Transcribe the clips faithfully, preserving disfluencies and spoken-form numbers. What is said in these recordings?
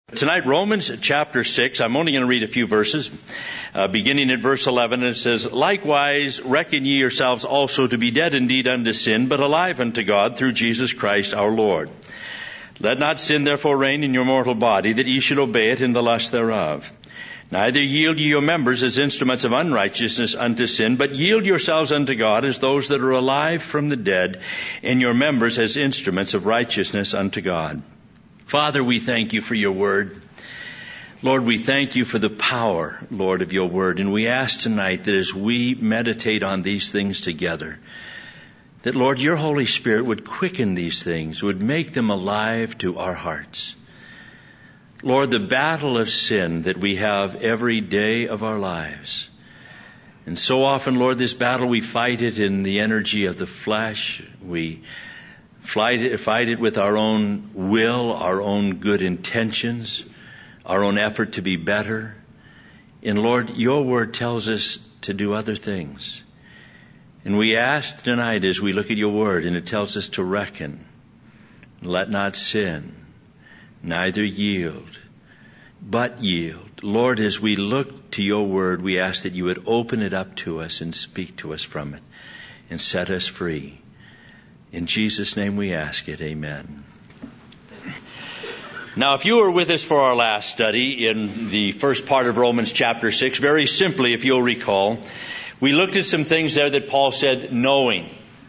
Tonight, Romans chapter six, I'm only going to read a few verses, uh, beginning at verse eleven, and it says, "Likewise reckon ye yourselves also to be dead indeed unto sin, but alive unto God through Jesus Christ our Lord. Let not sin therefore reign in your mortal body, that ye should obey it in the lust thereof. Neither yield ye your members as instruments of unrighteousness unto sin, but yield yourselves unto God as those that are alive from the dead, and your members as instruments of righteousness unto God." Father, we thank you for your word. Lord, we thank you for the power, Lord, of your word. And we ask tonight that as we meditate on these things together, that, Lord, your Holy Spirit would quicken these things, would make them alive to our hearts. Lord, the battle of sin that we have every day of our lives. And so often, Lord, this battle, we fight it in the energy of the flesh. We Fight it, fight it with our own will, our own good intentions, our own effort to be better. And Lord, your word tells us to do other things. And we ask tonight as we look at your word, and it tells us to reckon, let not sin, neither yield, but yield. Lord, as we look to your word, we ask that you would open it up to us and speak to us from it and set us free. In Jesus' name we ask it. Amen. Now, if you were with us for our last study in the first part of Romans chapter six, very simply, if you'll recall, we looked at some things there that Paul said, knowing.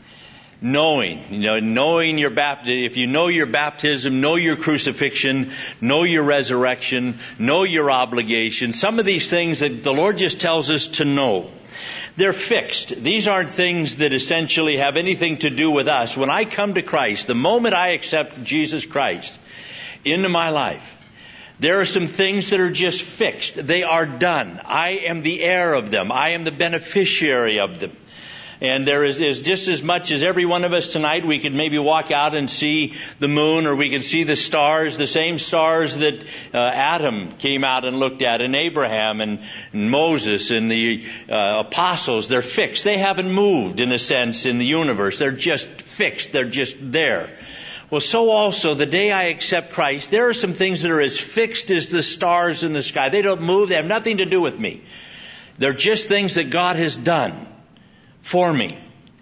Knowing. You know, knowing your baptism. If you know your baptism, know your crucifixion, know your resurrection, know your obligation. Some of these things that the Lord just tells us to know. They're fixed. These aren't things that essentially have anything to do with us. When I come to Christ, the moment I accept Jesus Christ into my life, there are some things that are just fixed. They are done. I am the heir of them. I am the beneficiary of them. And there is, is just as much as every one of us tonight, we could maybe walk out and see the moon, or we can see the stars, the same stars that uh, Adam came out and looked at, and Abraham and, and Moses and the uh, apostles. They're fixed. They haven't moved, in a sense, in the universe. They're just fixed. They're just there. Well, so also, the day I accept Christ, there are some things that are as fixed as the stars in the sky. They don't move. They have nothing to do with me. They're just things that God has done for me.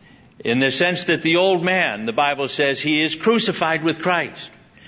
In the sense that the old man, the Bible says, he is crucified with Christ.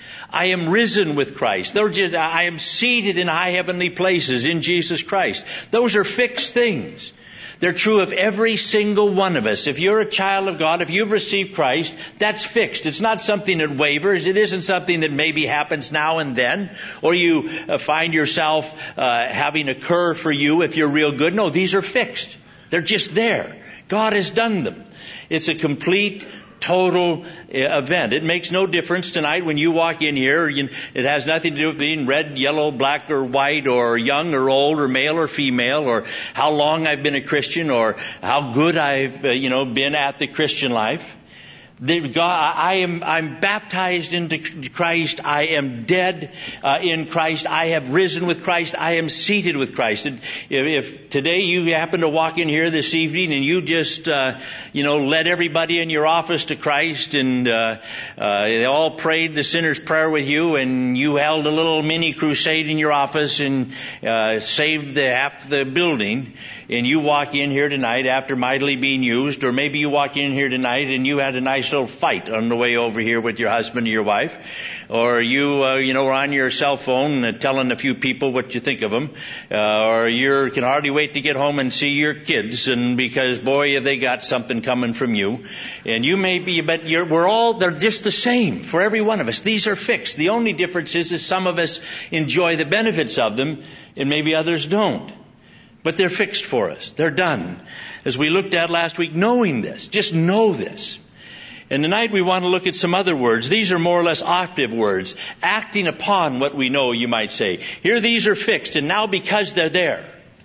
I am risen with Christ. They're just, I am seated in high heavenly places in Jesus Christ. Those are fixed things. They're true of every single one of us. If you're a child of God, if you've received Christ, that's fixed. It's not something that wavers. It isn't something that maybe happens now and then, or you uh, find yourself uh, having occur for you if you're real good. No, these are fixed. They're just there. God has done them. It's a complete, total event. It makes no difference tonight when you walk in here. You, it has nothing to do with being red, yellow, black, or white, or young, or old, or male, or female, or how long I've been a Christian, or how good I've, uh, you know, been at the Christian life. The God, I am, I'm baptized into Christ. I am dead uh, in Christ. I have risen with Christ. I am seated with Christ. And if, if today you happen to walk in here this evening and you just, uh, you know, led everybody in your office to Christ, and uh, uh, they all prayed the sinner's prayer with you, and you held a little mini crusade in your office and uh, saved the half the building, and you walk in here tonight after mightily being used, or maybe you walk in here tonight and you had a nice little fight on the way over here with your husband or your wife, or you, uh, you know, are on your cell phone uh, telling a few people what you think of them, uh, or you can hardly wait to get home and see your kids, and because boy, have they got something coming from you, and you may be, but you're, we're all, they're just the same for every one of us. These are fixed. The only difference is, is some of us enjoy the benefits of them, and maybe others don't. But they're fixed for us. They're done. As we looked at last week, knowing this, just know this. And tonight we want to look at some other words. These are more or less octave words, acting upon what we know, you might say. Here these are fixed, and now because they're there,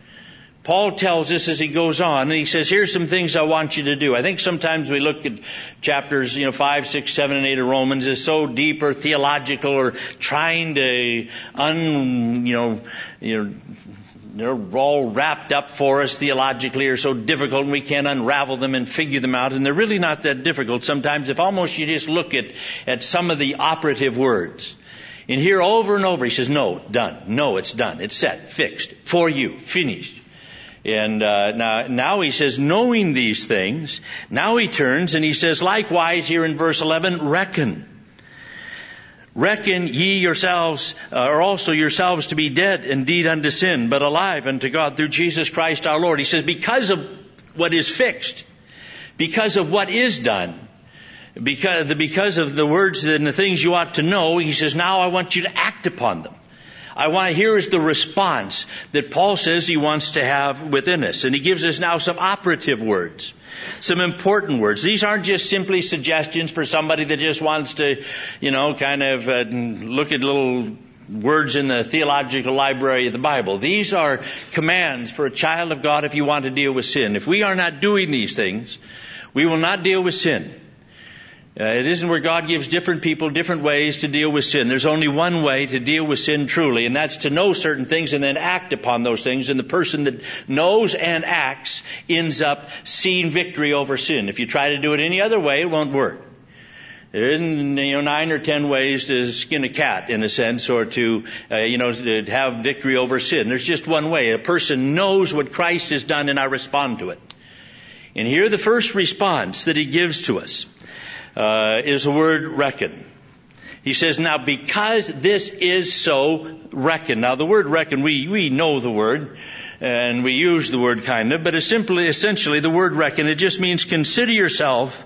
Paul tells us as he goes on, and he says, here's some things I want you to do. I think sometimes we look at chapters, you know, five, six, seven, and eight of Romans as so deep or theological, or trying to un, you know, you know, they're all wrapped up for us theologically, are so difficult, and we can't unravel them and figure them out. And they're really not that difficult sometimes, if almost you just look at, at some of the operative words. And here over and over he says, no, done. No, it's done. It's set, fixed, for you, finished. And uh, now, now he says, knowing these things, now he turns and he says, likewise here in verse eleven, reckon. Reckon ye yourselves, uh, or also yourselves to be dead indeed unto sin, but alive unto God through Jesus Christ our Lord. He says, because of what is fixed, because of what is done, because, the, because of the words and the things you ought to know, he says, now I want you to act upon them. I want, here is the response that Paul says he wants to have within us. And he gives us now some operative words, some important words. These aren't just simply suggestions for somebody that just wants to, you know, kind of uh, look at little words in the theological library of the Bible. These are commands for a child of God if you want to deal with sin. If we are not doing these things, we will not deal with sin. Uh, it isn't where God gives different people different ways to deal with sin. There's only one way to deal with sin truly, and that's to know certain things and then act upon those things. And the person that knows and acts ends up seeing victory over sin. If you try to do it any other way, it won't work. There isn't, you know, nine or ten ways to skin a cat, in a sense, or to, uh, you know, to have victory over sin. There's just one way. A person knows what Christ has done, and I respond to it. And here the first response that he gives to us Uh, is the word reckon. He says, now because this is so, reckon. Now the word reckon, we, we know the word, and we use the word kind of, but it's simply, essentially the word reckon, it just means consider yourself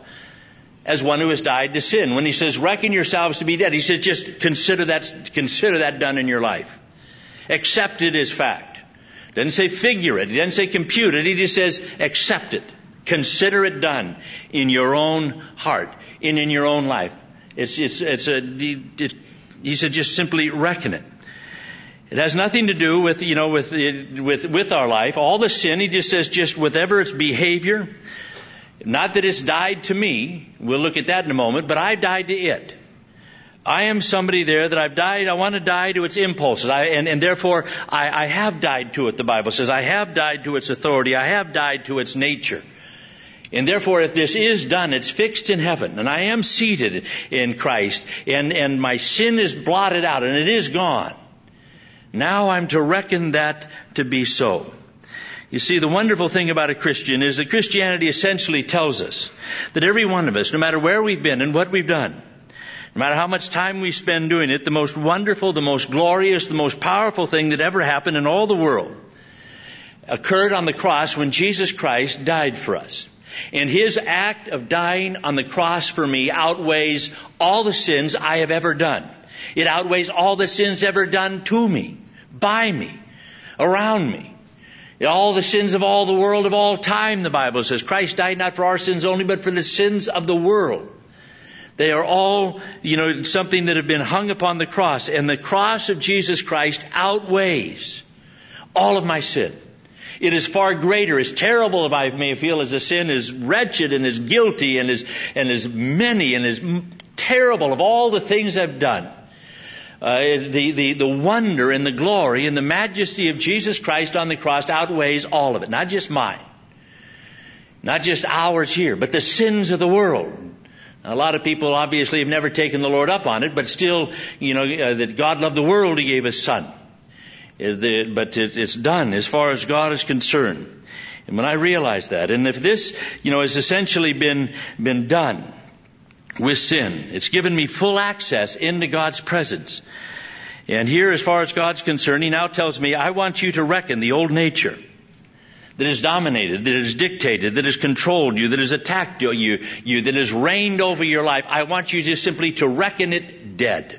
as one who has died to sin. When he says reckon yourselves to be dead, he says just consider that, consider that done in your life. Accept it as fact. Doesn't say figure it. He doesn't say compute it. He just says accept it. Consider it done in your own heart and in your own life. It's, it's, it's a, it, he said just simply reckon it. It has nothing to do with, you know, with, with, with our life. All the sin, he just says just whatever its behavior, not that it's died to me. We'll look at that in a moment, but I died to it. I am somebody there that I've died, I want to die to its impulses. I, and, and therefore, I, I have died to it, the Bible says. I have died to its authority. I have died to its nature. And therefore, if this is done, it's fixed in heaven, and I am seated in Christ, and, and my sin is blotted out, and it is gone. Now I'm to reckon that to be so. You see, the wonderful thing about a Christian is that Christianity essentially tells us that every one of us, no matter where we've been and what we've done, no matter how much time we spend doing it, the most wonderful, the most glorious, the most powerful thing that ever happened in all the world occurred on the cross when Jesus Christ died for us. And his act of dying on the cross for me outweighs all the sins I have ever done. It outweighs all the sins ever done to me, by me, around me. All the sins of all the world of all time, the Bible says. Christ died not for our sins only, but for the sins of the world. They are all, you know, something that have been hung upon the cross. And the cross of Jesus Christ outweighs all of my sin. It is far greater, as terrible as I may feel as a sin, as wretched and as guilty and as, and as many and as terrible of all the things I've done. Uh, the, the, the wonder and the glory and the majesty of Jesus Christ on the cross outweighs all of it. Not just mine. Not just ours here, but the sins of the world. A lot of people obviously have never taken the Lord up on it, but still, you know, uh, that God loved the world, he gave his Son. But it's done as far as God is concerned. And when I realize that, and if this, you know, has essentially been, been done with sin, it's given me full access into God's presence. And here, as far as God's concerned, he now tells me, I want you to reckon the old nature that has dominated, that has dictated, that has controlled you, that has attacked you, you, that has reigned over your life. I want you just simply to reckon it dead.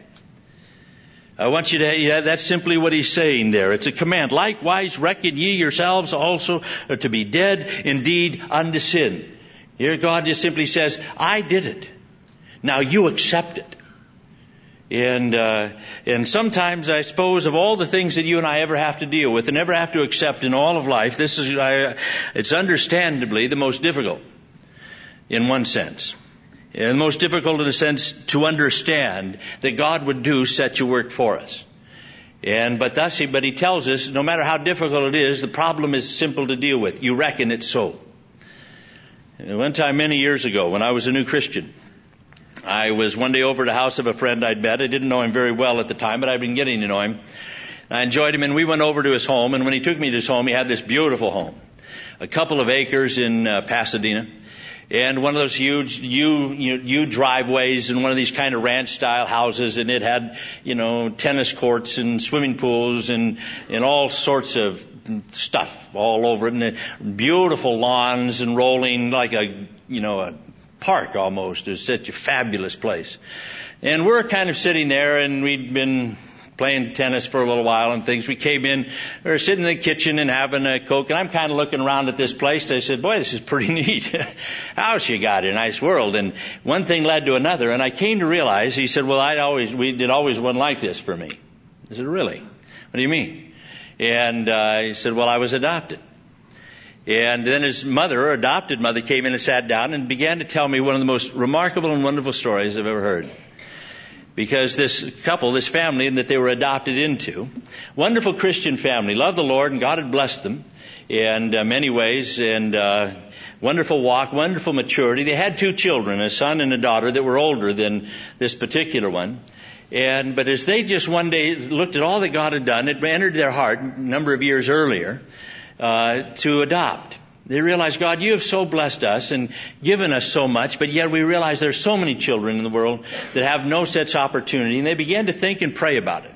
I want you to, yeah, that's simply what he's saying there. It's a command. Likewise, reckon ye yourselves also to be dead indeed unto sin. Here God just simply says, I did it. Now you accept it. And, uh, and sometimes I suppose of all the things that you and I ever have to deal with and ever have to accept in all of life, this is, I, it's understandably the most difficult in one sense. And most difficult in a sense to understand that God would do such a work for us. And, but thus he, but he tells us, no matter how difficult it is, the problem is simple to deal with. You reckon it so. And one time many years ago, when I was a new Christian, I was one day over at the house of a friend I'd met. I didn't know him very well at the time, but I'd been getting to know him. I enjoyed him, and we went over to his home, and when he took me to his home, he had this beautiful home. A couple of acres in uh, Pasadena, and one of those huge U, U, U driveways and one of these kind of ranch-style houses, and it had, you know, tennis courts and swimming pools and, and all sorts of stuff all over it, and beautiful lawns and rolling like a, you know, a park almost. It's such a fabulous place. And we're kind of sitting there, and we'd been playing tennis for a little while and things. We came in, we were sitting in the kitchen and having a Coke, and I'm kind of looking around at this place. I said, boy, this is pretty neat. House you got, a nice world. And one thing led to another, and I came to realize, he said, well, I'd always, we did always one like this for me. I said, really? What do you mean? And uh, he said, well, I was adopted. And then his mother, or adopted mother, came in and sat down and began to tell me one of the most remarkable and wonderful stories I've ever heard. Because this couple, this family that they were adopted into, wonderful Christian family, loved the Lord, and God had blessed them in uh, many ways, and uh, wonderful walk, wonderful maturity. They had two children, a son and a daughter, that were older than this particular one. And but as they just one day looked at all that God had done, it entered their heart a number of years earlier uh, to adopt. They realized, God, you have so blessed us and given us so much, but yet we realize there's so many children in the world that have no such opportunity. And they began to think and pray about it.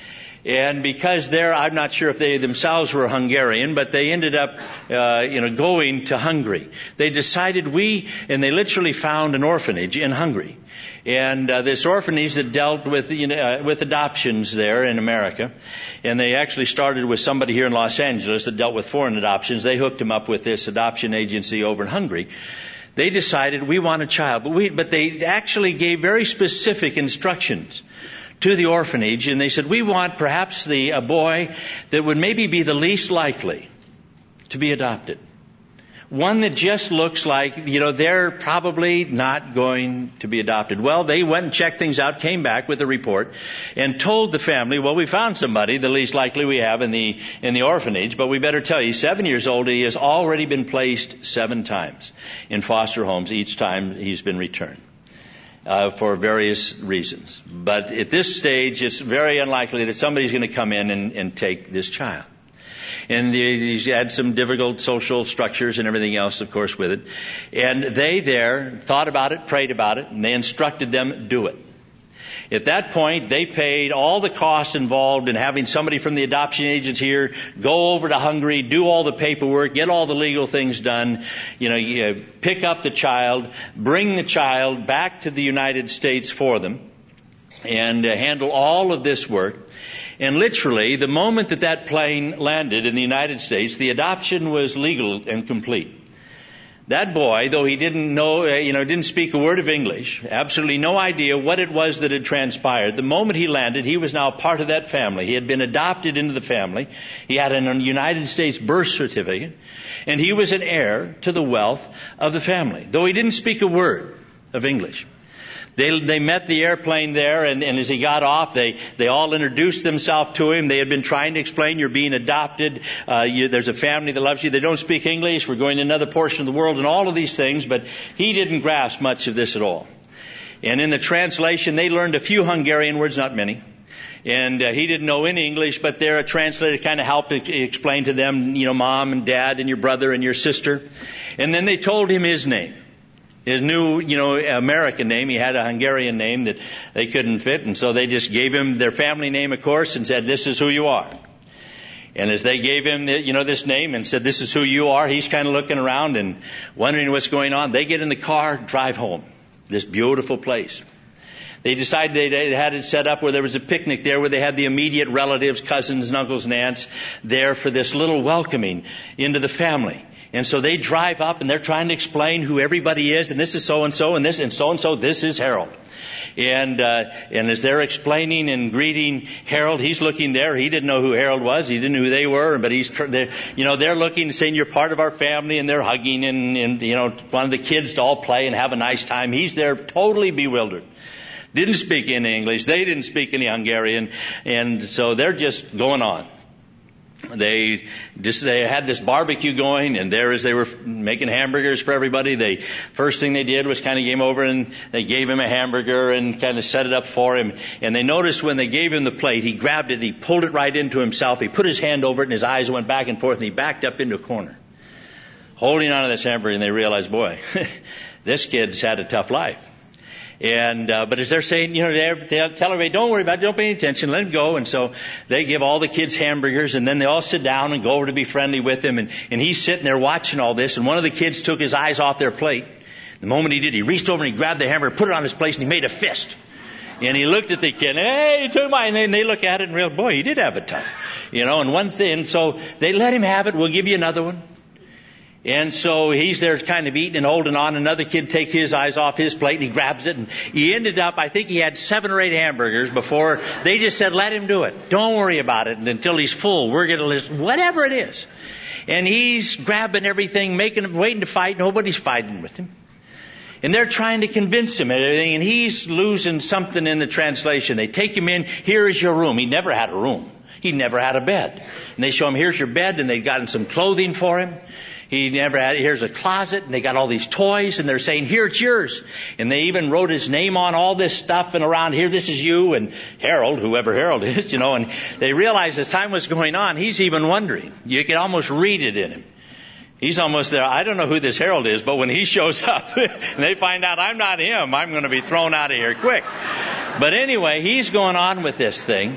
And because they're, I'm not sure if they themselves were Hungarian, but they ended up, uh, you know, going to Hungary. They decided we, and they literally found an orphanage in Hungary. And uh, this orphanage that dealt with, you know, uh, with adoptions there in America. And they actually started with somebody here in Los Angeles that dealt with foreign adoptions. They hooked him up with this adoption agency over in Hungary. They decided we want a child, but we, but they actually gave very specific instructions to the orphanage, and they said, we want perhaps the a boy that would maybe be the least likely to be adopted. One that just looks like, you know, they're probably not going to be adopted. Well, they went and checked things out, came back with a report, and told the family, well, we found somebody, the least likely we have in the in the orphanage, but we better tell you, he's seven years old, he has already been placed seven times in foster homes, each time he's been returned. Uh, for various reasons. But at this stage, it's very unlikely that somebody's going to come in and, and take this child. And he's had some difficult social structures and everything else, of course, with it. And they there thought about it, prayed about it, and they instructed them, do it. At that point, they paid all the costs involved in having somebody from the adoption agents here go over to Hungary, do all the paperwork, get all the legal things done, you know, you pick up the child, bring the child back to the United States for them, and uh, handle all of this work. And literally, the moment that that plane landed in the United States, the adoption was legal and complete. That boy, though he didn't know, uh, you know, didn't speak a word of English, absolutely no idea what it was that had transpired. The moment he landed, he was now part of that family. He had been adopted into the family. He had a United States birth certificate, and he was an heir to the wealth of the family, though he didn't speak a word of English. They they met the airplane there, and, and as he got off, they, they all introduced themselves to him. They had been trying to explain, you're being adopted, uh, you, there's a family that loves you, they don't speak English, we're going to another portion of the world, and all of these things, but he didn't grasp much of this at all. And in the translation, they learned a few Hungarian words, not many. And uh, he didn't know any English, but there a translator kind of helped explain to them, you know, mom and dad and your brother and your sister. And then they told him his name. His new, you know, American name. He had a Hungarian name that they couldn't fit, and so they just gave him their family name, of course, and said, this is who you are. And as they gave him, the, you know, this name and said, this is who you are, he's kind of looking around and wondering what's going on. They get in the car, drive home. This beautiful place. They decided they had it set up where there was a picnic there where they had the immediate relatives, cousins and uncles and aunts there for this little welcoming into the family. And so they drive up and they're trying to explain who everybody is, and this is so-and-so, and this and so-and-so, this is Harold. And uh, and as they're explaining and greeting Harold, he's looking there. He didn't know who Harold was. He didn't know who they were, but he's, they're, you know, they're looking and saying, you're part of our family, and they're hugging and, and, you know, wanting the kids to all play and have a nice time. He's there totally bewildered. Didn't speak any English. They didn't speak any Hungarian. And so they're just going on. They just, they had this barbecue going, and there as they were making hamburgers for everybody, they, first thing they did was kind of came over and they gave him a hamburger and kind of set it up for him. And they noticed when they gave him the plate, he grabbed it, he pulled it right into himself, he put his hand over it, and his eyes went back and forth, and he backed up into a corner, holding on to this hamburger. And they realized, boy, this kid's had a tough life. And, uh, but as they're saying, you know, they're, they'll tell everybody, don't worry about it, don't pay any attention, let him go. And so they give all the kids hamburgers, and then they all sit down and go over to be friendly with him. And, and he's sitting there watching all this, and one of the kids took his eyes off their plate. The moment he did, he reached over and he grabbed the hamburger, put it on his plate, and he made a fist. And he looked at the kid, hey, you took mine. And they look at it and realize, boy, he did have it tough. You know, and one thing, so they let him have it, we'll give you another one. And so he's there kind of eating and holding on. Another kid takes his eyes off his plate and he grabs it. And he ended up, I think he had seven or eight hamburgers before they just said, let him do it. Don't worry about it. And until he's full, we're going to listen, whatever it is. And he's grabbing everything, making, waiting to fight. Nobody's fighting with him. And they're trying to convince him and everything. And he's losing something in the translation. They take him in. Here is your room. He never had a room. He never had a bed. And they show him, here's your bed. And they've gotten some clothing for him. He never had, here's a closet, and they got all these toys, and they're saying, here, it's yours. And they even wrote his name on all this stuff, and around here, this is you, and Harold, whoever Harold is, you know, and they realized as time was going on, he's even wondering. You could almost read it in him. He's almost there. I don't know who this Harold is, but when he shows up, and they find out I'm not him, I'm going to be thrown out of here quick. But anyway, he's going on with this thing.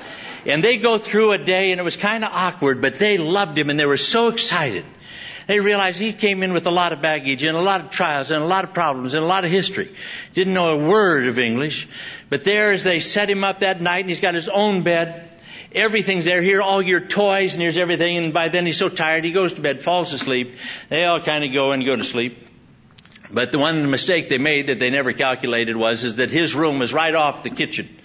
And they go through a day, and it was kind of awkward, but they loved him, and they were so excited. They realized he came in with a lot of baggage and a lot of trials and a lot of problems and a lot of history. Didn't know a word of English. But there as they set him up that night, and he's got his own bed. Everything's there. Here are all your toys, and here's everything. And by then he's so tired, he goes to bed, falls asleep. They all kind of go and go to sleep. But the one mistake they made that they never calculated was is that his room was right off the kitchen.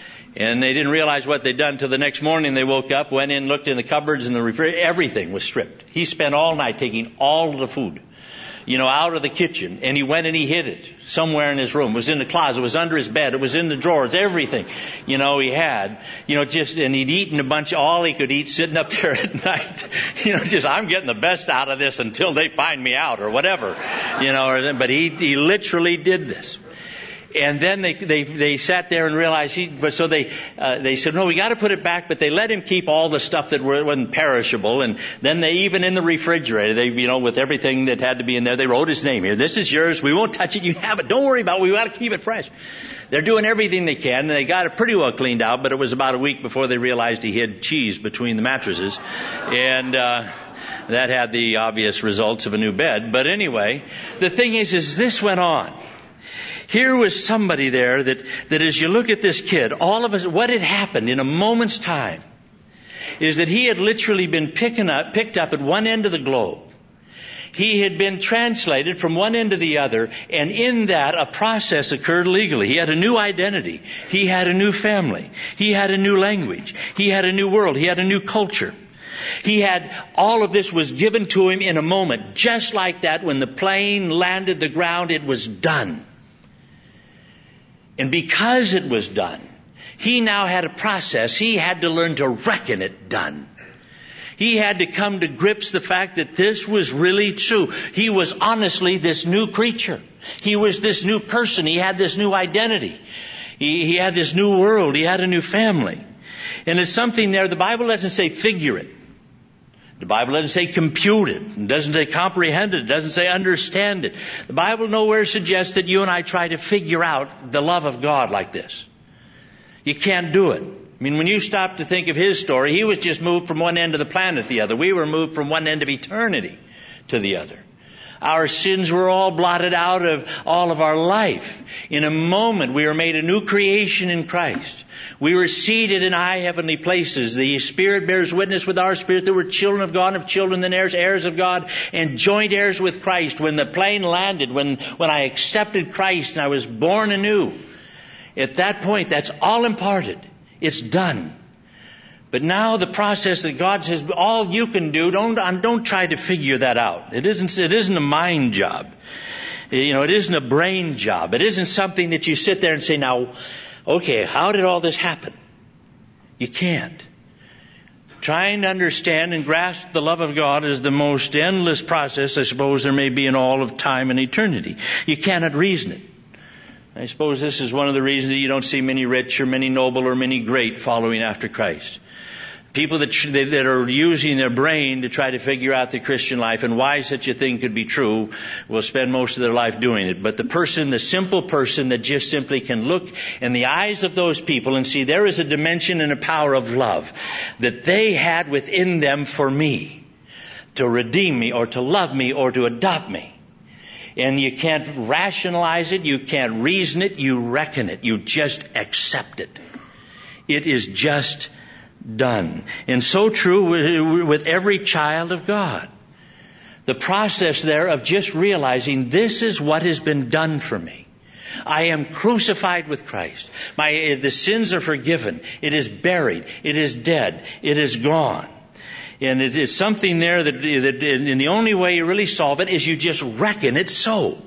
And they didn't realize what they'd done till the next morning. They woke up, went in, looked in the cupboards and the refrigerator. Everything was stripped. He spent all night taking all of the food, you know, out of the kitchen. And he went and he hid it somewhere in his room. It was in the closet. It was under his bed. It was in the drawers. Everything, you know, he had, you know, just, and he'd eaten a bunch, all he could eat sitting up there at night. You know, just, I'm getting the best out of this until they find me out or whatever, you know, or, but he, he literally did this. And then they they they sat there and realized he. But so they uh, they said, no, we got to put it back. But they let him keep all the stuff that were, wasn't perishable. And then they even in the refrigerator, they you know with everything that had to be in there, they wrote his name here. This is yours. We won't touch it. You have it. Don't worry about it. We got to keep it fresh. They're doing everything they can, and they got it pretty well cleaned out. But it was about a week before they realized he hid cheese between the mattresses, and uh, that had the obvious results of a new bed. But anyway, the thing is, is this went on. Here was somebody there that, that as you look at this kid, all of us, what had happened in a moment's time is that he had literally been picking up, picked up at one end of the globe. He had been translated from one end to the other, and in that a process occurred legally. He had a new identity. He had a new family. He had a new language. He had a new world. He had a new culture. He had, all of this was given to him in a moment. Just like that, when the plane landed the ground, it was done. And because it was done, he now had a process. He had to learn to reckon it done. He had to come to grips the fact that this was really true. He was honestly this new creature. He was this new person. He had this new identity. He, he had this new world. He had a new family. And it's something there, the Bible doesn't say figure it. The Bible doesn't say compute it. It doesn't say comprehend it. It doesn't say understand it. The Bible nowhere suggests that you and I try to figure out the love of God like this. You can't do it. I mean, when you stop to think of his story, he was just moved from one end of the planet to the other. We were moved from one end of eternity to the other. Our sins were all blotted out of all of our life. In a moment, we were made a new creation in Christ. We were seated in high heavenly places. The Spirit bears witness with our spirit that we're children of God, and of children then heirs, heirs of God, and joint heirs with Christ. When the plane landed, when, when I accepted Christ and I was born anew, at that point, that's all imparted. It's done. But now the process that God says, all you can do, don't, don't try to figure that out. It isn't, it isn't a mind job. You know, it isn't a brain job. It isn't something that you sit there and say, now, okay, how did all this happen? You can't. Trying to understand and grasp the love of God is the most endless process I suppose there may be in all of time and eternity. You cannot reason it. I suppose this is one of the reasons that you don't see many rich or many noble or many great following after Christ. People that, that are using their brain to try to figure out the Christian life and why such a thing could be true will spend most of their life doing it. But the person, the simple person that just simply can look in the eyes of those people and see there is a dimension and a power of love that they had within them for me, to redeem me or to love me or to adopt me. And you can't rationalize it, you can't reason it, you reckon it, you just accept it. It is just done. And so true with every child of God. The process there of just realizing this is what has been done for me. I am crucified with Christ. My, the sins are forgiven. It is buried. It is dead. It is gone. And it is something there that, that and the only way you really solve it is you just reckon it's so.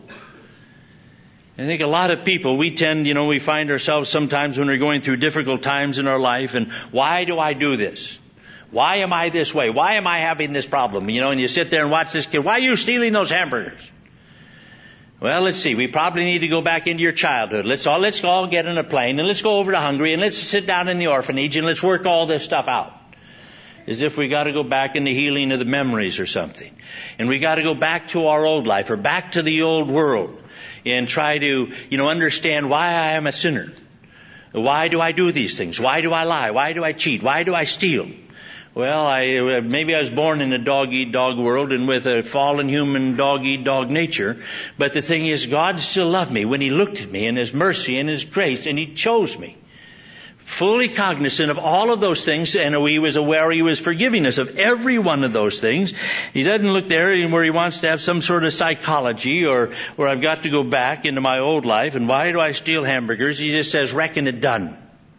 I think a lot of people, we tend, you know, we find ourselves sometimes when we're going through difficult times in our life, and why do I do this? Why am I this way? Why am I having this problem? You know, and you sit there and watch this kid. Why are you stealing those hamburgers? Well, let's see. We probably need to go back into your childhood. Let's all, let's all get in a plane and let's go over to Hungary and let's sit down in the orphanage and let's work all this stuff out. As if we got to go back in the healing of the memories or something. And we got to go back to our old life or back to the old world. And try to, you know, understand why I am a sinner. Why do I do these things? Why do I lie? Why do I cheat? Why do I steal? Well, I, maybe I was born in a dog-eat-dog world and with a fallen human dog-eat-dog nature. But the thing is, God still loved me when He looked at me in His mercy and His grace, and He chose me. Fully cognizant of all of those things, and He was aware He was forgiving us of every one of those things. He doesn't look there where He wants to have some sort of psychology or where I've got to go back into my old life and why do I steal hamburgers? He just says, reckon it done.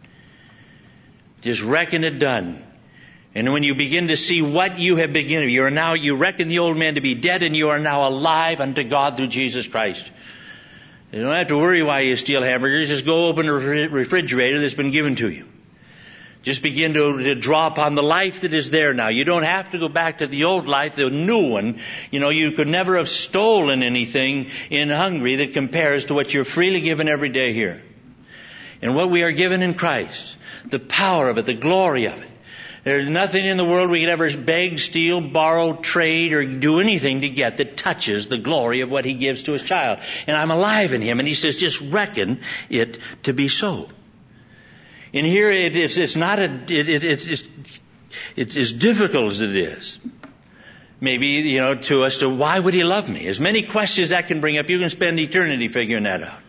Just reckon it done. And when you begin to see what you have begun, you are now, you reckon the old man to be dead and you are now alive unto God through Jesus Christ. You don't have to worry why you steal hamburgers. Just go open the refrigerator that's been given to you. Just begin to, to draw upon the life that is there now. You don't have to go back to the old life, the new one. You know, you could never have stolen anything in Hungary that compares to what you're freely given every day here. And what we are given in Christ, the power of it, the glory of it. There's nothing in the world we could ever beg, steal, borrow, trade, or do anything to get that touches the glory of what He gives to His child. And I'm alive in Him. And He says, just reckon it to be so. And here it, it's, it's not a, it, it, it's, it's, it's as difficult as it is. Maybe, you know, to us to why would He love me? As many questions that can bring up, you can spend eternity figuring that out.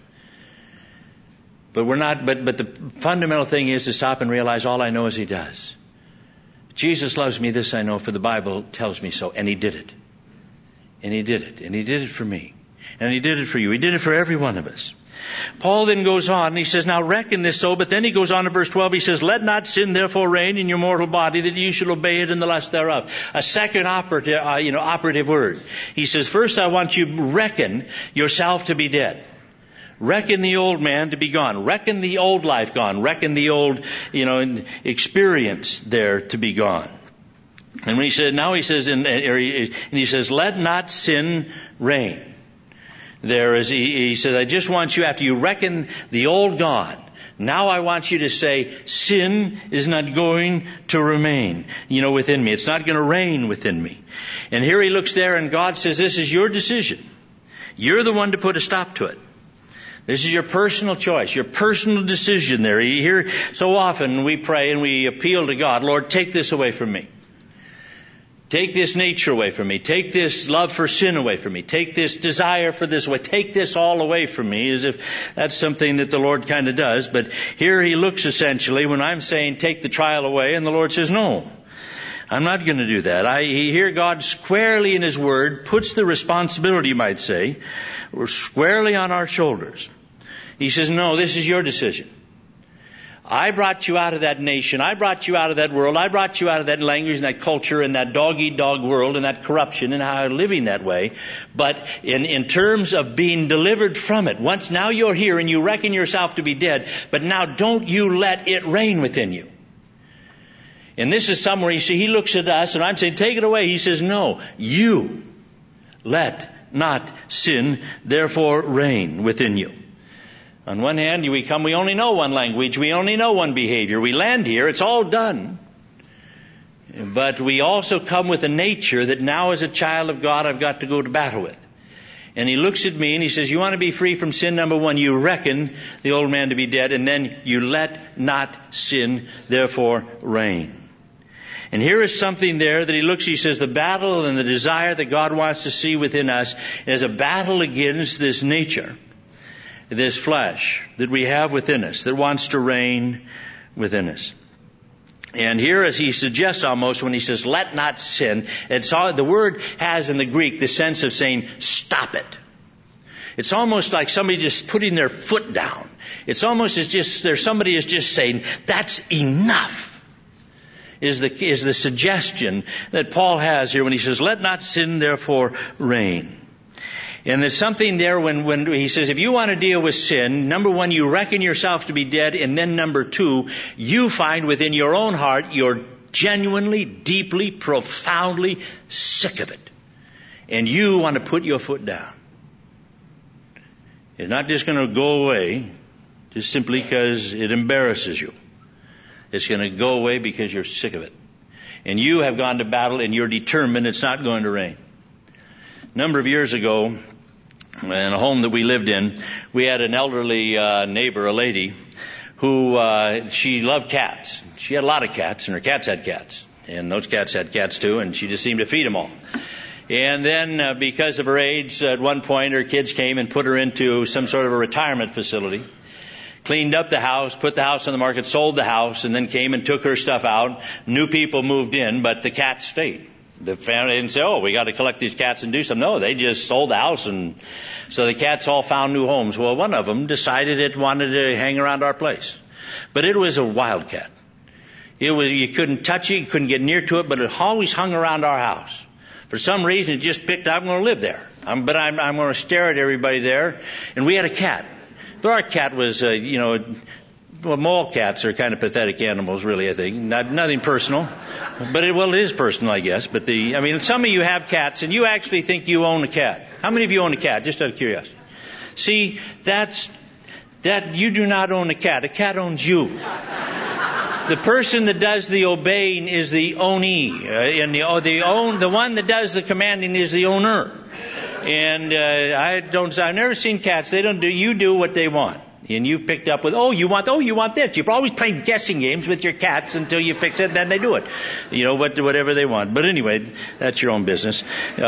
But we're not, but, but the fundamental thing is to stop and realize all I know is He does. Jesus loves me, this I know, for the Bible tells me so. And He did it. And He did it. And He did it for me. And He did it for you. He did it for every one of us. Paul then goes on and he says, now reckon this so, but then he goes on in verse twelve, he says, let not sin therefore reign in your mortal body, that you should obey it in the lust thereof. A second operative, uh, you know, operative word. He says, first I want you to reckon yourself to be dead. Reckon the old man to be gone. Reckon the old life gone. Reckon the old, you know, experience there to be gone. And when he said, now he says, in, and he says, let not sin reign. There is, he, he says, I just want you, after you reckon the old gone, now I want you to say, sin is not going to remain, you know, within me. It's not going to reign within me. And here he looks there and God says, this is your decision. You're the one to put a stop to it. This is your personal choice, your personal decision there. You hear so often we pray and we appeal to God, Lord, take this away from me. Take this nature away from me. Take this love for sin away from me. Take this desire for this away. Take this all away from me, as if that's something that the Lord kind of does. But here he looks essentially when I'm saying take the trial away, and the Lord says, no, I'm not going to do that. I hear God squarely in His Word puts the responsibility, you might say, squarely on our shoulders. He says, no, this is your decision. I brought you out of that nation. I brought you out of that world. I brought you out of that language and that culture and that dog-eat-dog world and that corruption and how you're living that way. But in, in terms of being delivered from it, once now you're here and you reckon yourself to be dead, but now don't you let it reign within you. And this is somewhere, you see, he looks at us, and I'm saying, take it away. He says, no, you let not sin therefore reign within you. On one hand, we come, we only know one language, we only know one behavior. We land here, it's all done. But we also come with a nature that now as a child of God I've got to go to battle with. And he looks at me and he says, you want to be free from sin? Number one, you reckon the old man to be dead, and then you let not sin therefore reign. And here is something there that he looks, he says, the battle and the desire that God wants to see within us is a battle against this nature, this flesh that we have within us, that wants to reign within us. And here, as he suggests almost when he says, let not sin, it's all, the word has in the Greek the sense of saying, stop it. It's almost like somebody just putting their foot down. It's almost as just, there's somebody is just saying, that's enough. Is the, is the suggestion that Paul has here when he says, let not sin therefore reign. And there's something there when, when he says, if you want to deal with sin, number one, you reckon yourself to be dead, and then number two, you find within your own heart you're genuinely, deeply, profoundly sick of it. And you want to put your foot down. It's not just going to go away just simply because it embarrasses you. It's going to go away because you're sick of it. And you have gone to battle and you're determined it's not going to rain. A number of years ago, in a home that we lived in, we had an elderly uh, neighbor, a lady, who uh, she loved cats. She had a lot of cats, and her cats had cats. And those cats had cats too, and she just seemed to feed them all. And then uh, because of her age, at one point her kids came and put her into some sort of a retirement facility. Cleaned up the house, put the house on the market, sold the house, and then came and took her stuff out. New people moved in, but the cats stayed. The family didn't say, oh, we got to collect these cats and do something. No, they just sold the house, and so the cats all found new homes. Well, one of them decided it wanted to hang around our place. But it was a wild cat. It was, you couldn't touch it, you couldn't get near to it, but it always hung around our house. For some reason, it just picked up, I'm going to live there. I'm, but I'm, I'm going to stare at everybody there. And we had a cat. But our cat was, uh, you know, well, mole cats are kind of pathetic animals, really, I think. Not, nothing personal. But, it, well, it is personal, I guess. But the, I mean, some of you have cats, and you actually think you own a cat. How many of you own a cat? Just out of curiosity. See, that's, that, you do not own a cat. A cat owns you. The person that does the obeying is the ownee. Uh, and the, oh, the own, the one that does the commanding is the owner. And, uh, I don't, I've never seen cats. They don't do, you do what they want. And you picked up with, oh, you want, oh, you want this. You're always playing guessing games with your cats until you fix it, then they do it. You know, what, whatever they want. But anyway, that's your own business.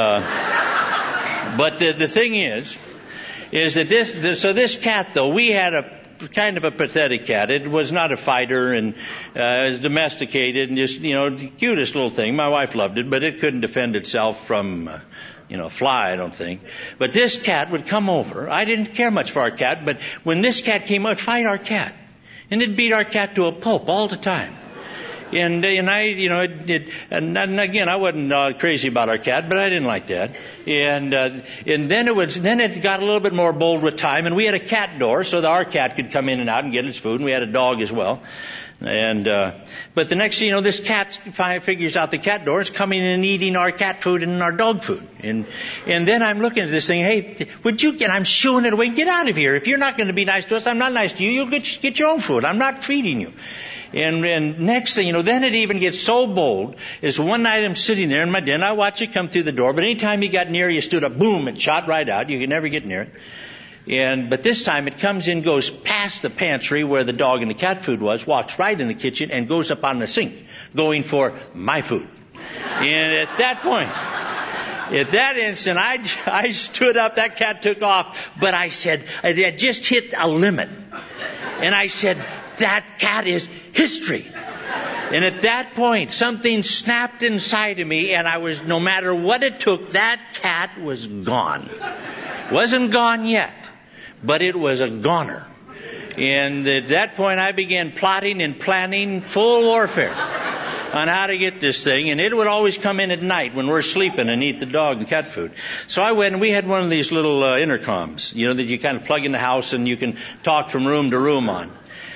Uh, but the, the thing is, is that this, the, so this cat though, we had a, kind of a pathetic cat. It was not a fighter, and uh, it was domesticated and just, you know, the cutest little thing. My wife loved it, but it couldn't defend itself from, uh, you know, a fly, I don't think. But this cat would come over. I didn't care much for our cat, but when this cat came out, fight our cat. And it'd beat our cat to a pulp all the time. And, and I, you know, it, it, and, and again, I wasn't uh, crazy about our cat, but I didn't like that. And, uh, and then it was, then it got a little bit more bold with time, and we had a cat door so that our cat could come in and out and get its food, and we had a dog as well. And, uh, but the next thing you know, this cat figures out the cat door is coming in and eating our cat food and our dog food. And, and then I'm looking at this thing, hey, would you get, I'm shooing it away, get out of here. If you're not going to be nice to us, I'm not nice to you, you'll get, get your own food. I'm not feeding you. And, and next thing you know, then it even gets so bold, is one night I'm sitting there in my den, I watch it come through the door, but anytime he got near, you stood up, boom, and shot right out. You could never get near it. And, but this time it comes in, goes past the pantry where the dog and the cat food was, walks right in the kitchen and goes up on the sink, going for my food. And at that point, at that instant, I, I stood up, that cat took off, but I said, I had just hit a limit. And I said, that cat is history. And at that point, something snapped inside of me, and I was, no matter what it took, that cat was gone. Wasn't gone yet, but it was a goner. And at that point, I began plotting and planning full warfare on how to get this thing. And it would always come in at night when we're sleeping and eat the dog and cat food. So I went, and we had one of these little uh, intercoms, you know, that you kind of plug in the house and you can talk from room to room on.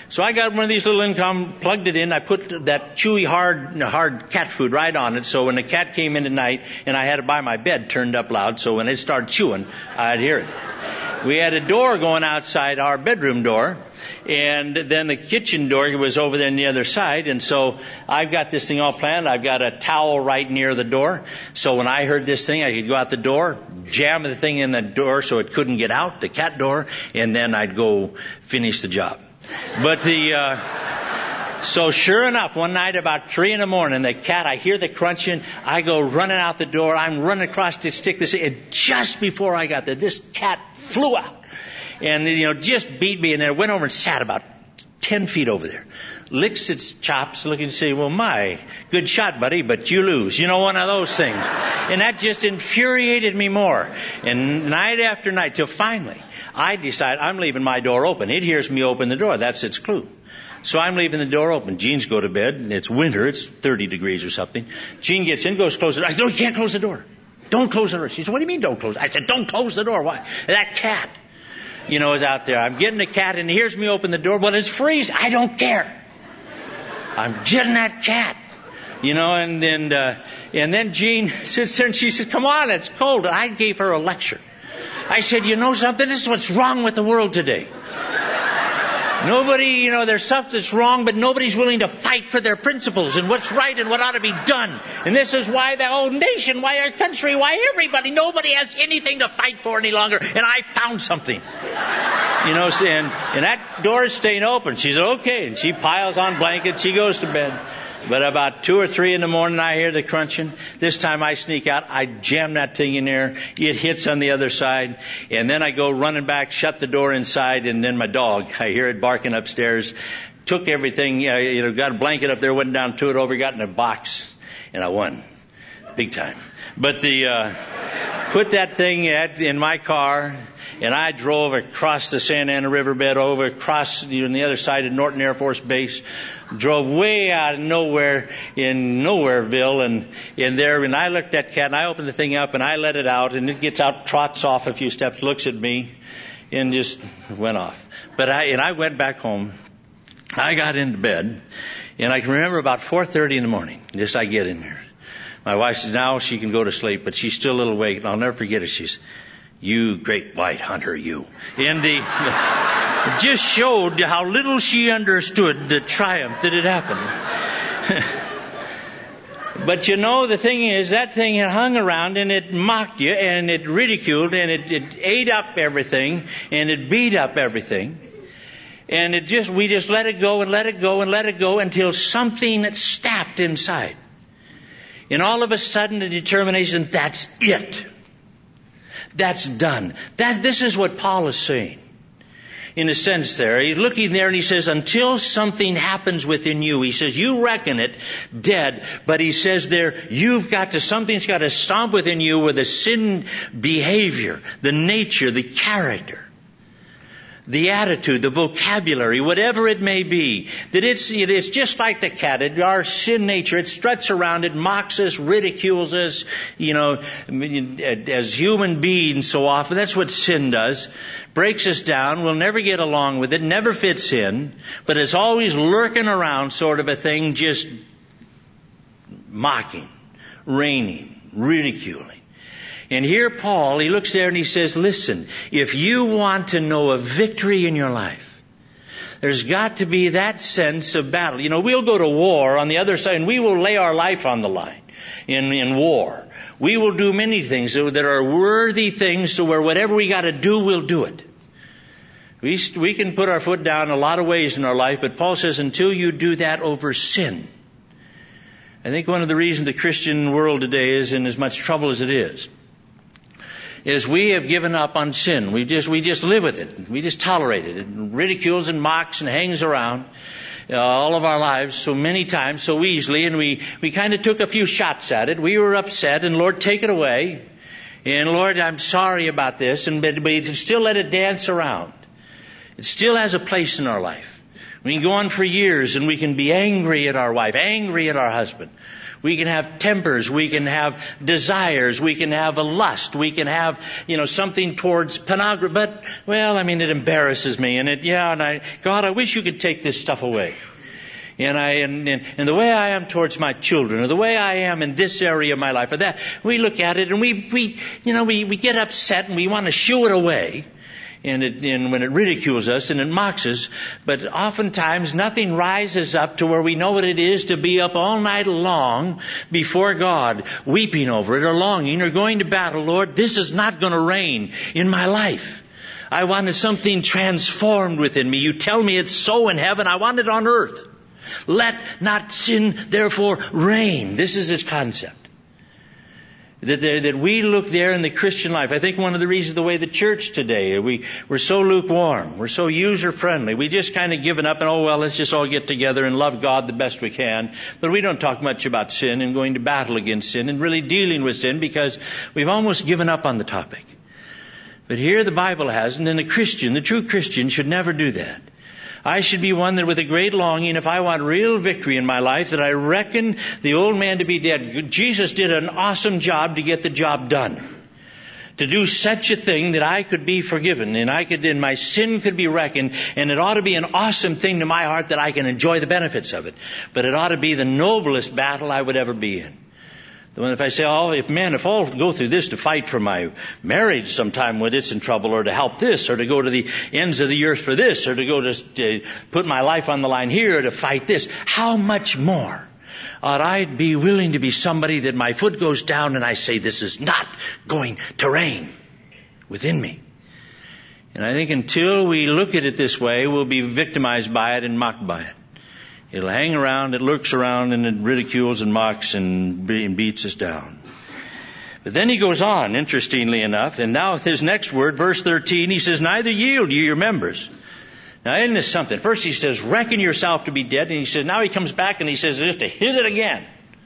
So I got one of these little income, plugged it in. I put that chewy, hard, hard cat food right on it. So when the cat came in at night, and I had it by my bed turned up loud, so when it started chewing, I'd hear it. We had a door going outside our bedroom door, and then the kitchen door was over there on the other side. And so I've got this thing all planned. I've got a towel right near the door. So when I heard this thing, I could go out the door, jam the thing in the door so it couldn't get out, the cat door, and then I'd go finish the job. But the, uh, so sure enough, one night about three in the morning, the cat, I hear the crunching, I go running out the door, I'm running across to stick this, and just before I got there, this cat flew out. And, you know, just beat me, and then it went over and sat about ten feet over there. Licks its chops, looking to say, well, my, good shot, buddy, but you lose. You know, one of those things. And that just infuriated me more. And night after night, till finally, I decide I'm leaving my door open. It hears me open the door. That's its clue. So I'm leaving the door open. Jean's go to bed, and it's winter. It's thirty degrees or something. Jean gets in, goes close the door. I said, no, you can't close the door. Don't close the door. She said, what do you mean don't close it? I said, don't close the door. Why? That cat, you know, is out there. I'm getting the cat, and he hears me open the door. Well, it's freezing. I don't care. I'm getting that cat. You know, and and, uh, and then Jean sits there and she says, come on, it's cold. And I gave her a lecture. I said, you know something? This is what's wrong with the world today. Nobody, you know, there's stuff that's wrong, but nobody's willing to fight for their principles and what's right and what ought to be done. And this is why the whole nation, why our country, why everybody, nobody has anything to fight for any longer. And I found something. You know, and, and that door is staying open. She said, okay. And she piles on blankets. She goes to bed. But about two or three in the morning, I hear the crunching. This time I sneak out. I jam that thing in there. It hits on the other side. And then I go running back, shut the door inside. And then my dog, I hear it barking upstairs. Took everything, uh, you know, got a blanket up there, went down to it over, got in a box. And I won. Big time. But the, uh, put that thing at, in my car. And I drove across the Santa Ana riverbed, over across you know, on the other side of Norton Air Force Base, drove way out of nowhere in Nowhereville, and in there, and I looked at that cat, and I opened the thing up, and I let it out, and it gets out, trots off a few steps, looks at me, and just went off. But I, and I went back home. I got into bed, and I can remember about four thirty in the morning, just I get in there. My wife said, now she can go to sleep, but she's still a little awake, and I'll never forget it. She's, you great white hunter, you. And the, it just showed how little she understood the triumph that had happened. But you know, the thing is, that thing had hung around and it mocked you and it ridiculed and it, it ate up everything and it beat up everything. And it just, we just let it go and let it go and let it go until something snapped inside. And all of a sudden, the determination, that's it. That's done. That, this is what Paul is saying. In a sense there, he's looking there and he says, until something happens within you, he says, you reckon it dead, but he says there, you've got to, something's got to stomp within you with the sin behavior, the nature, the character, the attitude, the vocabulary, whatever it may be, that it's, it is just like the cat, it, our sin nature, it struts around, it mocks us, ridicules us, you know, as human beings so often. That's what sin does. Breaks us down. We'll never get along with it, never fits in, but it's always lurking around sort of a thing, just mocking, raining, ridiculing. And here Paul, he looks there and he says, listen, if you want to know a victory in your life, there's got to be that sense of battle. You know, we'll go to war on the other side and we will lay our life on the line in, in war. We will do many things that are worthy things so where whatever we got to do, we'll do it. We, we can put our foot down in a lot of ways in our life, but Paul says until you do that over sin. I think one of the reasons the Christian world today is in as much trouble as it is, is we have given up on sin. We just, we just live with it. We just tolerate it. It ridicules and mocks and hangs around uh, all of our lives so many times, so easily, and we, we kind of took a few shots at it. We were upset, and Lord, take it away. And Lord, I'm sorry about this, and but we still let it dance around. It still has a place in our life. We can go on for years and we can be angry at our wife, angry at our husband. We can have tempers, we can have desires, we can have a lust, we can have, you know, something towards pornography. But, well, I mean, it embarrasses me. And it, yeah, and I, God, I wish you could take this stuff away. And I, and, and, and the way I am towards my children, or the way I am in this area of my life, or that, we look at it and we, we, you know, we, we get upset and we want to shoo it away. And, it, and when it ridicules us and it mocks us, but oftentimes nothing rises up to where we know what it is to be up all night long before God, weeping over it or longing or going to battle. Lord, this is not going to reign in my life. I wanted something transformed within me. You tell me it's so in heaven. I want it on earth. Let not sin therefore reign. This is his concept. That, that we look there in the Christian life. I think one of the reasons the way the church today, we, we're so lukewarm, we're so user-friendly. We just kind of given up and, oh, well, let's just all get together and love God the best we can. But we don't talk much about sin and going to battle against sin and really dealing with sin because we've almost given up on the topic. But here the Bible hasn't, and the Christian, the true Christian, should never do that. I should be one that with a great longing, if I want real victory in my life, that I reckon the old man to be dead. Jesus did an awesome job to get the job done. To do such a thing that I could be forgiven and I could, and my sin could be reckoned, and it ought to be an awesome thing to my heart that I can enjoy the benefits of it. But it ought to be the noblest battle I would ever be in. If I say, oh, if man, if I'll go through this to fight for my marriage sometime when it's in trouble, or to help this, or to go to the ends of the earth for this, or to go to, to put my life on the line here to fight this, how much more ought I be willing to be somebody that my foot goes down and I say, this is not going to reign within me. And I think until we look at it this way, we'll be victimized by it and mocked by it. It'll hang around, it lurks around, and it ridicules and mocks and beats us down. But then he goes on, interestingly enough, and now with his next word, verse thirteen, he says, neither yield you your members. Now isn't this something? First he says, reckon yourself to be dead, and he says, now he comes back and he says, just to hit it again.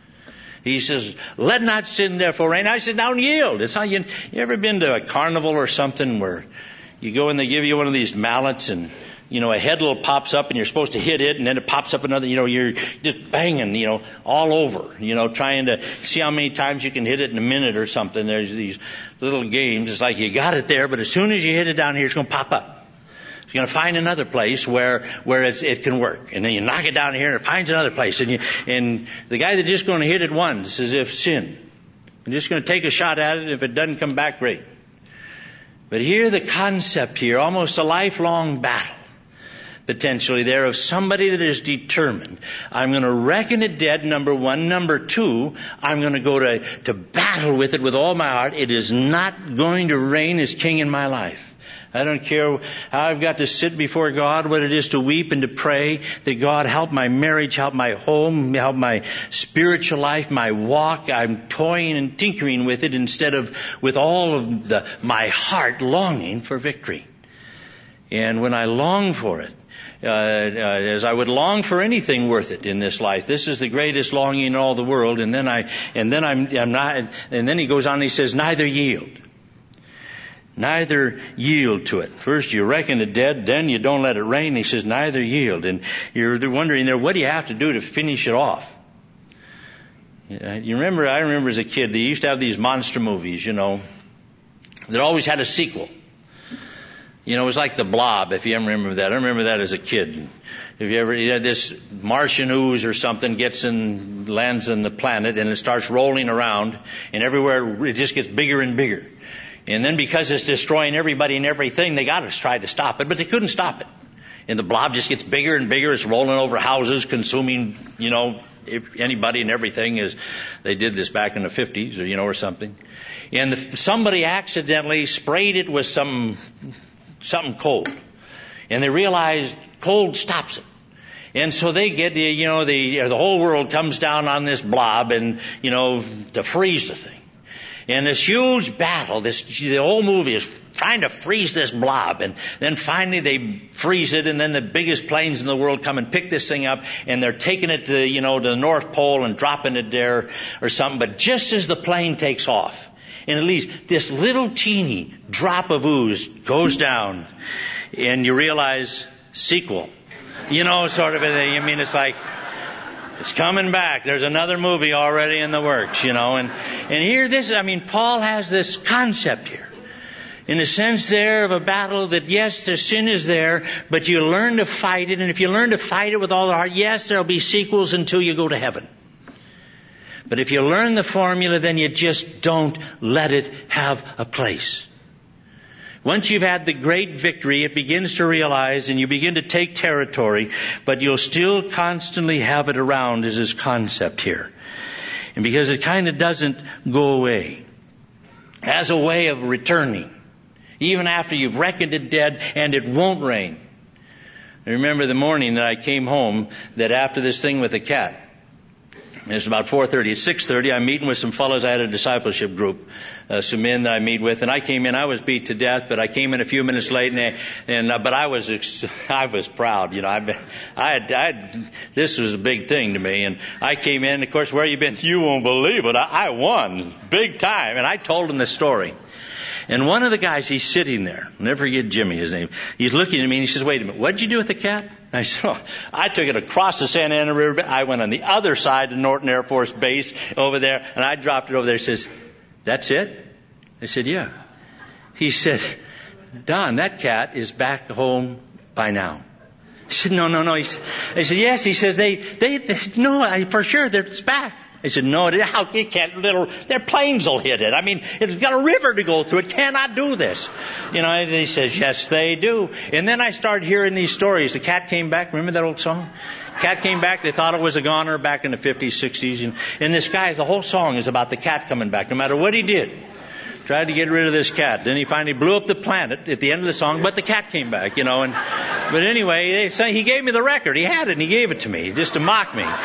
He says, let not sin therefore reign. I said, now yield. It's how you, you ever been to a carnival or something where you go and they give you one of these mallets and you know, a headle pops up and you're supposed to hit it, and then it pops up another, you know, you're just banging, you know, all over, you know, trying to see how many times you can hit it in a minute or something. There's these little games. It's like you got it there, but as soon as you hit it down here, it's going to pop up. You're going to find another place where, where it's, it can work. And then you knock it down here and it finds another place. And you, and the guy that's just going to hit it once is if sin. You're just going to take a shot at it. If it doesn't come back, great. But here the concept here, almost a lifelong battle. Potentially there of somebody that is determined. I'm going to reckon it dead, number one. Number two, I'm going to go to, to battle with it with all my heart. It is not going to reign as king in my life. I don't care how I've got to sit before God, what it is to weep and to pray that God help my marriage, help my home, help my spiritual life, my walk. I'm toying and tinkering with it instead of with all of the, my heart longing for victory. And when I long for it, Uh, uh, as I would long for anything worth it in this life. This is the greatest longing in all the world. And then I, and then I'm, I'm not, and then he goes on and he says, neither yield. Neither yield to it. First you reckon it dead, then you don't let it reign. He says, neither yield. And you're wondering there, what do you have to do to finish it off? You remember, I remember as a kid, they used to have these monster movies, you know, that always had a sequel. You know, it was like The Blob, if you ever remember that. I remember that as a kid. If you ever, you know, this Martian ooze or something gets in, lands on the planet and it starts rolling around, and everywhere it just gets bigger and bigger. And then because it's destroying everybody and everything, they got to try to stop it, but they couldn't stop it. And the blob just gets bigger and bigger. It's rolling over houses, consuming, you know, if anybody and everything. Is they did this back in the fifties or, you know, or something. And the, somebody accidentally sprayed it with some something cold. And they realized cold stops it. And so they get, you know, the the whole world comes down on this blob and, you know, to freeze the thing. And this huge battle, this the whole movie is trying to freeze this blob. And then finally they freeze it, and then the biggest planes in the world come and pick this thing up, and they're taking it to, you know, to the North Pole and dropping it there or something. But just as the plane takes off, and at least this little teeny drop of ooze goes down, and you realize, sequel. You know, sort of a thing. I mean, it's like, it's coming back. There's another movie already in the works, you know. And, and here this, I mean, Paul has this concept here. In the sense there of a battle that, yes, the sin is there, but you learn to fight it. And if you learn to fight it with all the heart, yes, there'll be sequels until you go to heaven. But if you learn the formula, then you just don't let it have a place. Once you've had the great victory, it begins to realize and you begin to take territory, but you'll still constantly have it around as this concept here. And because it kind of doesn't go away. As a way of returning. Even after you've reckoned it dead and it won't rain. I remember the morning that I came home that after this thing with the cat, it's about four thirty. At six thirty, I'm meeting with some fellows. I had a discipleship group, uh, some men that I meet with, and I came in. I was beat to death, but I came in a few minutes late, and, I, and uh, but I was ex- I was proud. You know, I, I, had, I had, this was a big thing to me, and I came in. Of course, where you been? You won't believe it. I, I won big time, and I told them the story. And one of the guys, he's sitting there. I'll never forget Jimmy, his name. He's looking at me and he says, wait a minute, what did you do with the cat? And I said, oh, I took it across the Santa Ana River. I went on the other side of Norton Air Force Base over there, and I dropped it over there. He says, that's it? I said, yeah. He said, Don, that cat is back home by now. I said, no, no, no. He said, I said, yes. He says, they, they, they no, I, for sure, it's back. I said, no, it, how, it can't, little, their planes will hit it. I mean, it's got a river to go through. It cannot do this. You know, and he says, yes, they do. And then I started hearing these stories. The cat came back. Remember that old song? Cat came back. They thought it was a goner back in the fifties, sixties. And, and this guy, the whole song is about the cat coming back, no matter what he did. Tried to get rid of this cat. Then he finally blew up the planet at the end of the song, but the cat came back, you know. And, but anyway, they say he gave me the record. He had it and he gave it to me just to mock me.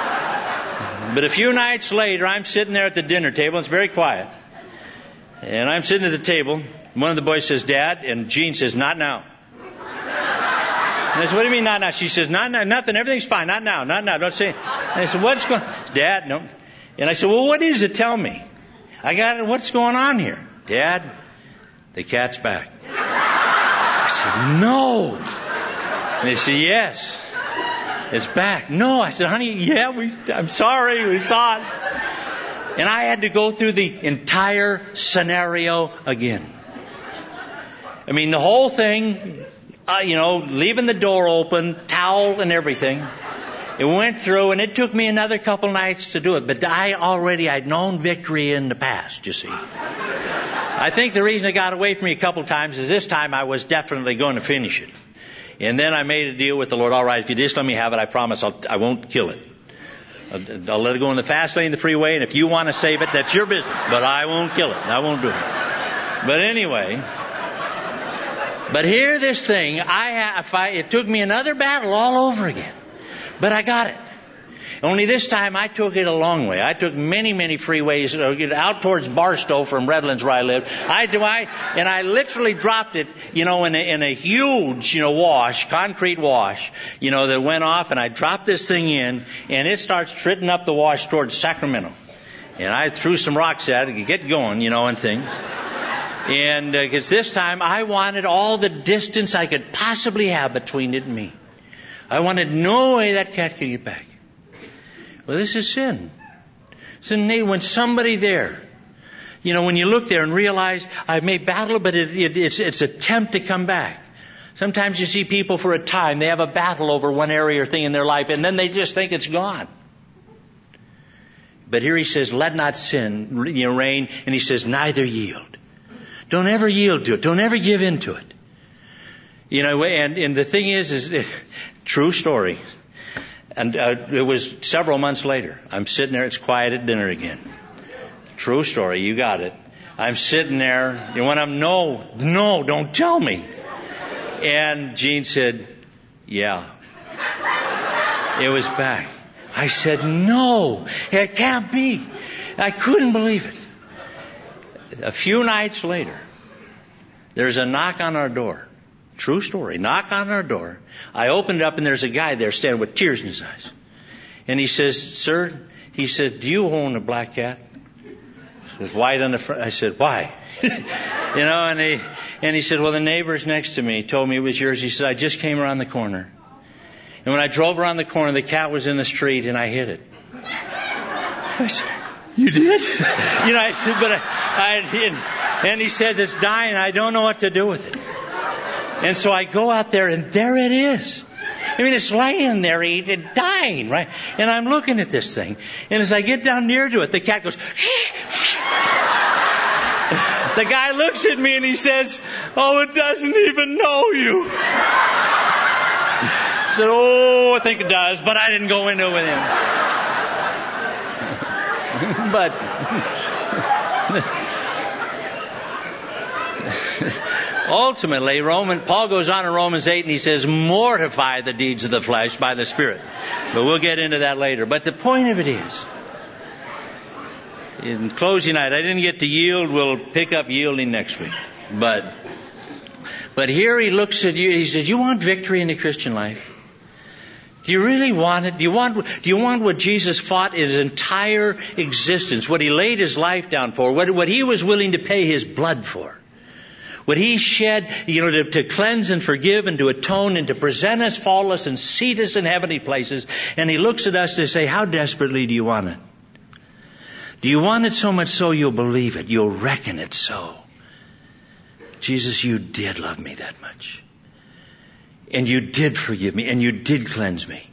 But a few nights later, I'm sitting there at the dinner table. It's very quiet. And I'm sitting at the table. One of the boys says, Dad. And Jean says, not now. And I said, what do you mean not now? She says, not now, nothing. Everything's fine. Not now. Not now. Don't say it. And I said, what's going on? Dad, no. And I said, well, what is it? Tell me. I got it. What's going on here? Dad, the cat's back. I said, no. And they said, yes. It's back. No, I said, honey, yeah, we, I'm sorry, we saw it. And I had to go through the entire scenario again. I mean, the whole thing, uh, you know, leaving the door open, towel and everything. It went through, and it took me another couple nights to do it. But I already, I'd known victory in the past, you see. I think the reason it got away from me a couple times is this time I was definitely going to finish it. And then I made a deal with the Lord. All right, if you just let me have it, I promise I'll, I won't kill it. I'll, I'll let it go in the fast lane, the freeway, and if you want to save it, that's your business. But I won't kill it. I won't do it. But anyway, but here this thing, I, I it took me another battle all over again. But I got it. Only this time I took it a long way. I took many, many freeways out towards Barstow from Redlands where I lived. I do I and I literally dropped it, you know, in a, in a huge, you know, wash, concrete wash, you know, that went off, and I dropped this thing in, and it starts tripping up the wash towards Sacramento. And I threw some rocks at it to get going, you know, and things. And because uh, this time I wanted all the distance I could possibly have between it and me. I wanted no way that cat could get back. Well, this is sin. Sin, when somebody there, you know, when you look there and realize I've made battle, but it, it, it's, it's an attempt to come back. Sometimes you see people for a time, they have a battle over one area or thing in their life, and then they just think it's gone. But here he says, let not sin, you know, reign, and he says, neither yield. Don't ever yield to it. Don't ever give in to it. You know, and, and the thing is, is true story. And uh, it was several months later. I'm sitting there. It's quiet at dinner again. True story. You got it. I'm sitting there. You want to no, no, don't tell me. And Jean said, yeah. It was back. I said, no, it can't be. I couldn't believe it. A few nights later, there's a knock on our door. True story. Knock on our door. I opened it up, and there's a guy there standing with tears in his eyes. And he says, sir, he said, do you own a black cat? He says, white on the front. I said, why? you know, and he, and he said, well, the neighbors next to me told me it was yours. He said, I just came around the corner, And when I drove around the corner, the cat was in the street, and I hit it. I said, you did? You know, I said, but I, I, and he says, it's dying. I don't know what to do with it. And so I go out there, and there it is. I mean, it's laying there, eating, dying, right? And I'm looking at this thing. And as I get down near to it, the cat goes, shh, shh. The guy looks at me and he says, oh, it doesn't even know you. I said, oh, I think it does, but I didn't go into it with him. But ultimately, Roman, Paul goes on in Romans eight and he says, mortify the deeds of the flesh by the Spirit. But we'll get into that later. But the point of it is, in closing night, I didn't get to yield. We'll pick up yielding next week. But, but here he looks at you. He says, you want victory in the Christian life? Do you really want it? Do you want, do you want what Jesus fought his entire existence? What he laid his life down for? What, what he was willing to pay his blood for? What he shed, you know, to, to cleanse and forgive and to atone and to present us faultless and seat us in heavenly places. And he looks at us to say, how desperately do you want it? Do you want it so much so you'll believe it? You'll reckon it so. Jesus, you did love me that much. And you did forgive me. And you did cleanse me.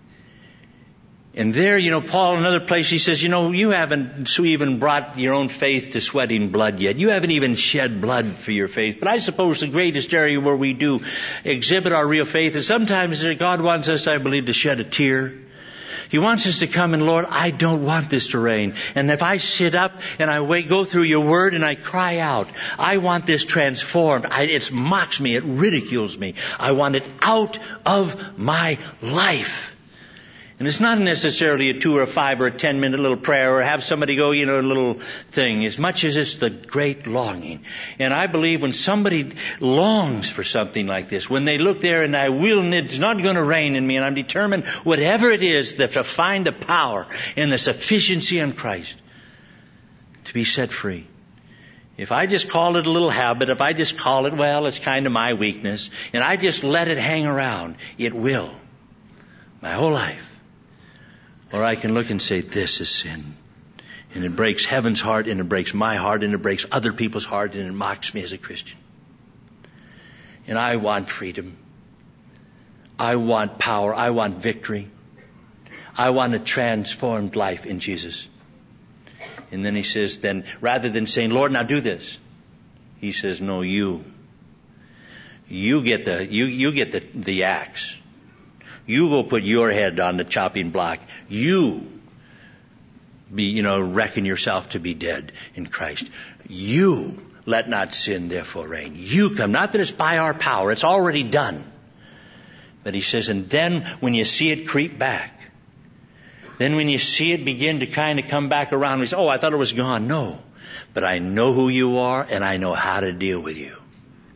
And there, you know, Paul, another place, he says, you know, you haven't even brought your own faith to sweating blood yet. You haven't even shed blood for your faith. But I suppose the greatest area where we do exhibit our real faith is sometimes God wants us, I believe, to shed a tear. He wants us to come and, Lord, I don't want this to rain. And if I sit up and I wait, go through your word and I cry out, I want this transformed. I, it mocks me. It ridicules me. I want it out of my life. And it's not necessarily a two or a five or a ten minute little prayer or have somebody go, you know, a little thing, as much as it's the great longing. And I believe when somebody longs for something like this, when they look there and I will, it's not going to rain in me, and I'm determined, whatever it is, that to find the power and the sufficiency in Christ to be set free. If I just call it a little habit, if I just call it, well, it's kind of my weakness, and I just let it hang around, it will. My whole life. Or I can look and say, this is sin. And it breaks heaven's heart, and it breaks my heart, and it breaks other people's heart, and it mocks me as a Christian. And I want freedom. I want power. I want victory. I want a transformed life in Jesus. And then he says, then rather than saying, Lord, now do this, he says, no, you. You get the, you, you get the, the axe. You go put your head on the chopping block. You be, you know, reckon yourself to be dead in Christ. You let not sin therefore reign. You come. Not that it's by our power. It's already done. But he says, and then when you see it creep back, then when you see it begin to kind of come back around, we say, oh, I thought it was gone. No. But I know who you are and I know how to deal with you.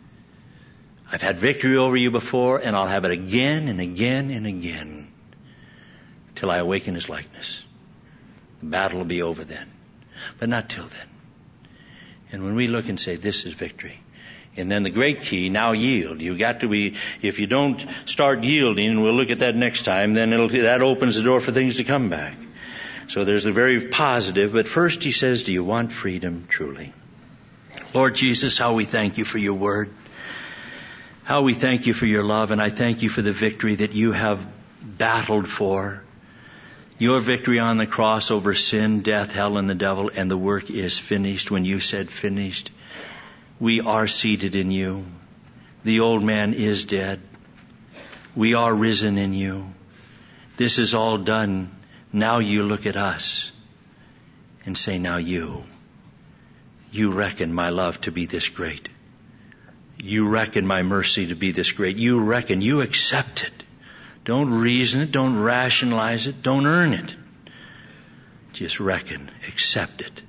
I've had victory over you before, and I'll have it again and again and again till I awaken his likeness. The battle will be over then, but not till then. And when we look and say, this is victory. And then the great key, now yield. You've got to be, if you don't start yielding, and we'll look at that next time, then it'll, that opens the door for things to come back. So there's the very positive, but first he says, do you want freedom truly? Lord Jesus, how we thank you for your word. How we thank you for your love, and I thank you for the victory that you have battled for. Your victory on the cross over sin, death, hell, and the devil, and the work is finished. When you said finished, we are seated in you. The old man is dead. We are risen in you. This is all done. Now you look at us and say, now you, you reckon my love to be this great. You reckon my mercy to be this great. You reckon, you accept it. Don't reason it. Don't rationalize it. Don't earn it. Just reckon. Accept it.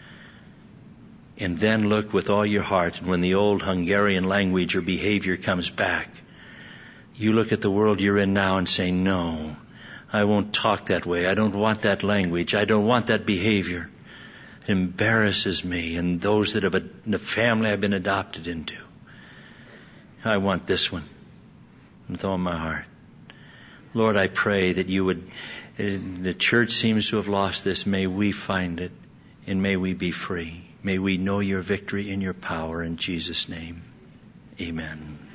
And then look with all your heart. And when the old Hungarian language or behavior comes back, you look at the world you're in now and say, no, I won't talk that way. I don't want that language. I don't want that behavior. It embarrasses me and those that have a, the family I've been adopted into. I want this one with all my heart. Lord, I pray that you would, the church seems to have lost this. May we find it, and may we be free. May we know your victory and your power in Jesus' name. Amen.